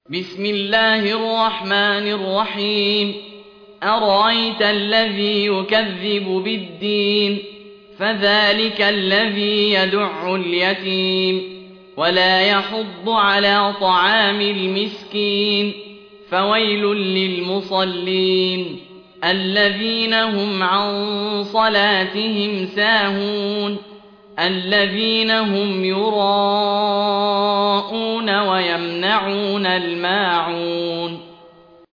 بسم الله الرحمن الرحيم أرأيت الذي يكذب بالدين فذلك الذي يدع اليتيم ولا يحض على طعام المسكين فويل للمصلين الذين هم عن صلاتهم ساهون الذين هم يراءون ويمنعون الماعون